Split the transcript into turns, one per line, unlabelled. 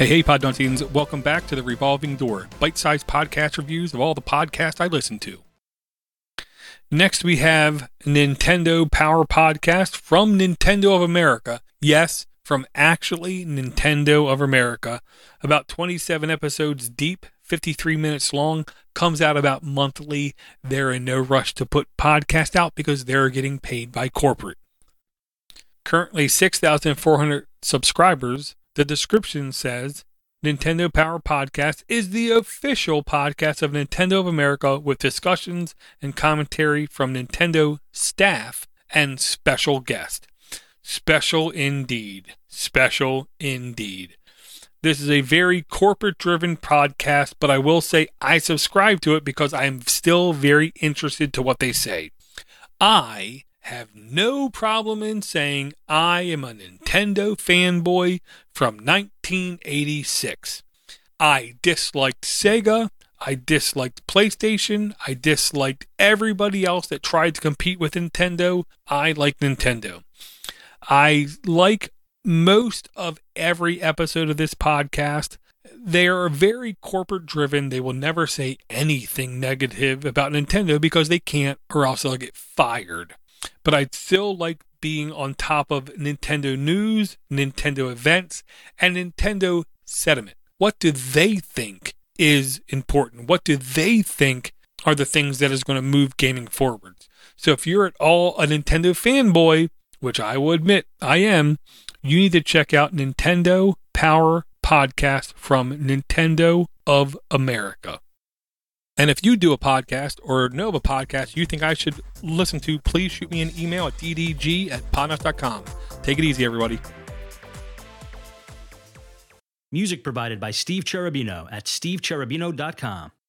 Hey, Podnutsians. Welcome back to the Revolving Door, bite-sized podcast reviews of all the podcasts I listen to. Next, we have Nintendo Power Podcast from Nintendo of America. Yes, from actually Nintendo of America. About 27 episodes deep, 53 minutes long, comes out about monthly. They're in no rush to put podcast out because they're getting paid by corporate. Currently 6,400 subscribers. The description says, Nintendo Power Podcast is the official podcast of Nintendo of America with discussions and commentary from Nintendo staff and special guests. Special indeed. Special indeed. This is a very corporate-driven podcast, but I will say I subscribe to it because I'm still very interested to what they say. I have no problem in saying I am a Nintendo fanboy from 1986. I disliked Sega, I disliked PlayStation, I disliked everybody else that tried to compete with Nintendo. I like Nintendo. I like most of every episode of this podcast. They are very corporate driven. They will never say anything negative about Nintendo because they can't, or else they'll get fired. But I still like being on top of Nintendo news, Nintendo events, and Nintendo sentiment. What do they think is important? What do they think are the things that is going to move gaming forwards? So if you're at all a Nintendo fanboy, which I will admit I am, you need to check out Nintendo Power Podcast from Nintendo of America. And if you do a podcast or know of a podcast you think I should listen to, please shoot me an email at ddg@podnuts.com. Take it easy, everybody.
Music provided by Steve Cherubino at stevecherubino.com.